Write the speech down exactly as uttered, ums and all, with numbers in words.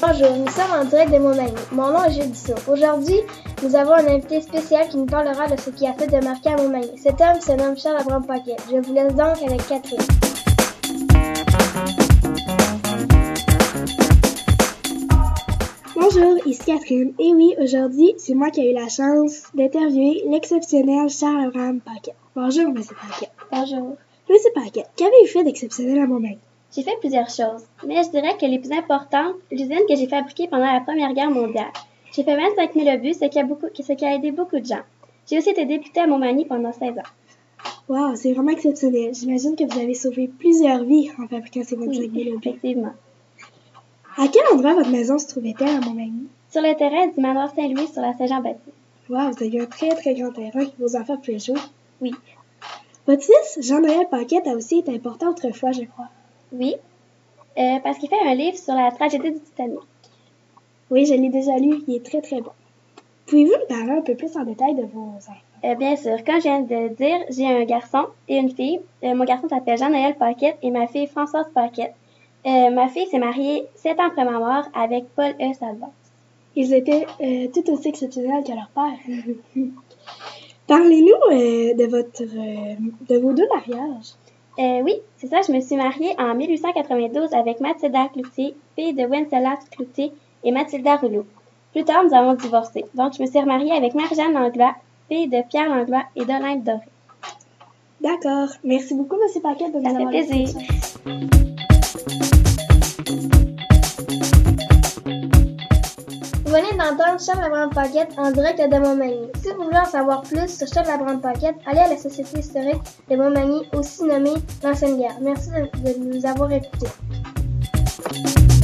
Bonjour, nous sommes en direct de Montmagny. Mon nom est Jules Dussault. Aujourd'hui, nous avons un invité spécial qui nous parlera de ce qui a fait de marquer à Montmagny. Cet homme se nomme Charles Abraham-Paquet. Je vous laisse donc avec Catherine. Bonjour, ici Catherine. Et oui, aujourd'hui, c'est moi qui ai eu la chance d'interviewer l'exceptionnel Charles Abraham-Paquet. Bonjour, M. Paquet. Bonjour. M. Paquet, qu'avez-vous fait d'exceptionnel à Montmagny? J'ai fait plusieurs choses, mais je dirais que les plus importantes, l'usine que j'ai fabriquée pendant la Première Guerre mondiale. J'ai fait vingt-cinq mille obus, ce qui a, beaucoup, ce qui a aidé beaucoup de gens. J'ai aussi été députée à Montmagny pendant seize ans. Wow, c'est vraiment exceptionnel. J'imagine que vous avez sauvé plusieurs vies en fabriquant ces vingt-cinq mille oui, obus. Effectivement. À quel endroit votre maison se trouvait-elle à Montmagny? Sur le terrain du manoir Saint-Louis sur la Saint-Jean-Baptiste. Wow, vous avez un très très grand terrain. Vos enfants pouvaient jouer. Oui. Votre fils, Jean-Noël Paquet, a aussi été important autrefois, je crois. Oui, euh, parce qu'il fait un livre sur la tragédie du Titanic. Oui, je l'ai déjà lu. Il est très très bon. Pouvez-vous me parler un peu plus en détail de vos enfants? Euh, bien sûr, comme je viens de dire, j'ai un garçon et une fille. Euh, mon garçon s'appelle Jean-Noël Paquet et ma fille Françoise Paquet. Euh, ma fille s'est mariée sept ans après ma mort avec Paul E. Salvat. Ils étaient euh, tout aussi exceptionnels que leur père. Parlez-nous euh, de votre euh, de vos deux mariages. Euh, oui, c'est ça, je me suis mariée en mille huit cent quatre-vingt-douze avec Mathilda Cloutier, fille de Wencelas Cloutier et Mathilda Rouleau. Plus tard, nous avons divorcé, donc je me suis remariée avec Marie-Jeanne Langlois, fille de Pierre Langlois et d'Olympe Doré. D'accord. Merci beaucoup, M. Paquet, de nous Ça avoir fait plaisir. Vous venez d'entendre Charles Abraham-Paquet en direct de Montmagny. Si vous voulez en savoir plus sur Charles Abraham-Paquet, allez à la Société historique de Montmagny, aussi nommée l'Ancienne Guerre. Merci de, de nous avoir écoutés.